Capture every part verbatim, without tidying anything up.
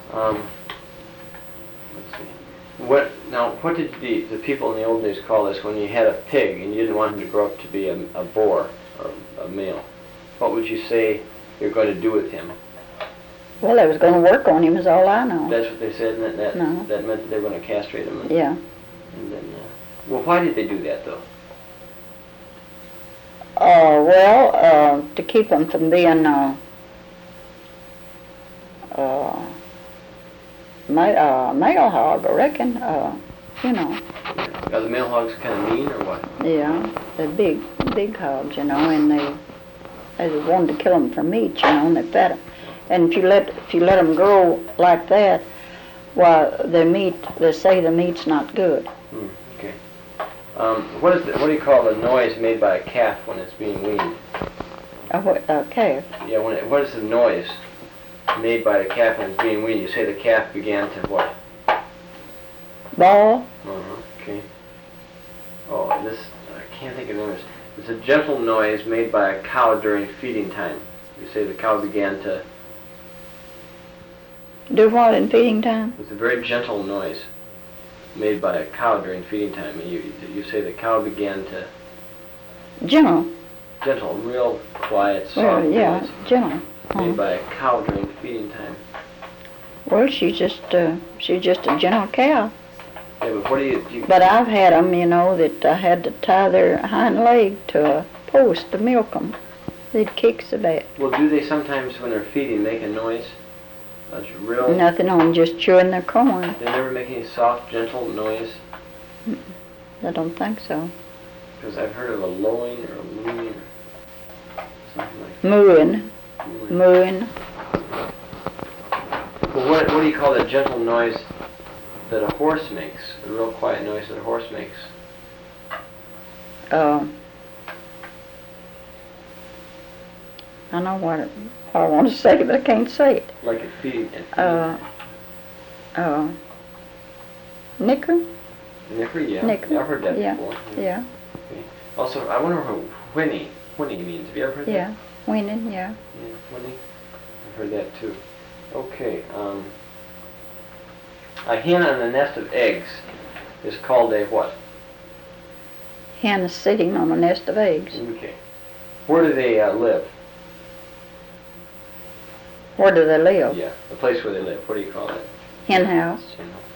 Um, let's see. What now? What did the the people in the old days call this when you had a pig and you didn't want him to grow up to be a, a boar or a male? What would you say you're going to do with him? Well, they was going to work on him, is all I know. That's what they said, and that that, No. that meant that they were going to castrate him. And, Yeah. And then, uh, well, why did they do that though? Uh, well, uh, to keep them from being, uh, uh, ma- uh, male hog, I reckon, uh, you know. Are the male hogs kind of mean or what? Yeah, they're big, big hogs, you know, and they, they wanted to kill them for meat, you know, and they fed them. And if you let, if you let them grow like that, why, the meat, they say the meat's not good. Hmm, okay. Um, what is the, what do you call the noise made by a calf when it's being weaned? A, wh- a calf. Yeah, when it, what is the noise made by the calf when it's being weaned? You say the calf began to what? Ball. Uh-huh, okay. Oh, this, I can't think of the name. It's a gentle noise made by a cow during feeding time. You say the cow began to, Do what in feeding time? it's a very gentle noise made by a cow during feeding time. And you, you say the cow began to, Gentle. gentle, real quiet, soft Well, yeah, noise gentle. made Huh. by a cow during feeding time. Well, she's just, uh, she's just a gentle cow. Yeah, but what do you, do you But I've had 'em, you know, that I had to tie their hind leg to a post to milk 'em. They'd kick so bad. well, do they sometimes when they're feeding make a noise? That's real, Nothing on, just chewing their corn. they never make any soft, gentle noise? I don't think so. Because I've heard of a lowing or a mooing or something like Mooing, that. mooing. Well, what, what do you call that gentle noise that a horse makes? The real quiet noise that a horse makes? Uh, I know what, it, what I want to say, but I can't say it. Like a feeding. Uh, uh, nicker? Nicker, yeah. Nicker, Yeah, I've heard that yeah, before. Yeah, Also, I wonder what whinny, whinny means. Have you ever heard yeah, that? winning, yeah. Yeah, whinny. I've heard that too. Okay. Um, a hen on a nest of eggs is called a what? Hen is sitting on a nest of eggs. Okay. Where do they uh, live? Where do they live? Yeah, the place where they live. What do you call it? Hen house. Hen house.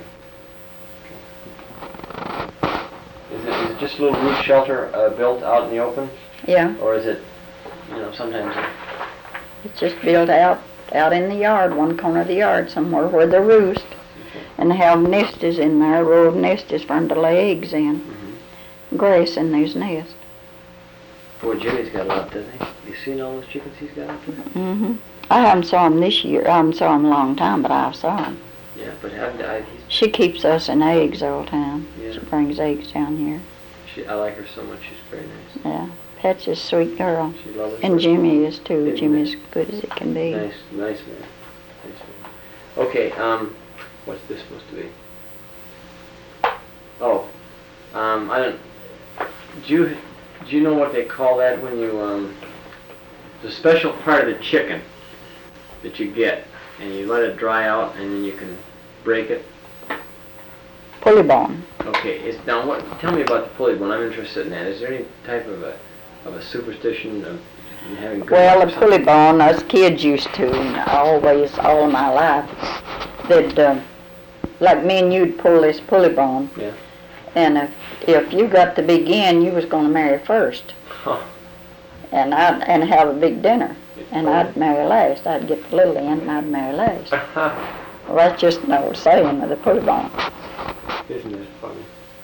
Okay. Is it, is it just a little roof shelter uh, built out in the open? Yeah, Or is it, you know, sometimes it, it's just built out, out in the yard, one corner of the yard somewhere where they roost. And they have nesters in there, a row of nesters for them to lay eggs in. mm-hmm. Grass in those nests. Boy, Jimmy's got a lot, doesn't he? You seen all those chickens he's got out there? Mm-hmm. I haven't saw him this year. I haven't saw him a long time, but I've saw him. Yeah, but haven't I, he's, She keeps us in eggs all the time. Yeah. She brings eggs down here. she, I like her so much. She's very nice. Yeah. Pat's a sweet girl. She loves us. And Jimmy is too. Isn't Jimmy's it? good as it can be. Nice, nice man. Nice man. Okay, um, what's this supposed to be? Oh, um, I don't, do you, do you know what they call that when you, um, the special part of the chicken that you get, and you let it dry out, and then you can break it? Pulley bone. Okay, is, now what, tell me about the pulley bone. I'm interested in that. Is there any type of a, of a superstition of having good Well, luck the or pulley something? bone, us kids used to, and always, all my life, that, uh, like me and you'd pull this pulley bone. Yeah. And if, if you got to begin, you was going to marry first. Huh. And I'd, and have a big dinner. And Oh. I'd marry last. I'd get the little end and I'd marry last. Well, that's just an old saying of the pulley bone. Isn't it funny?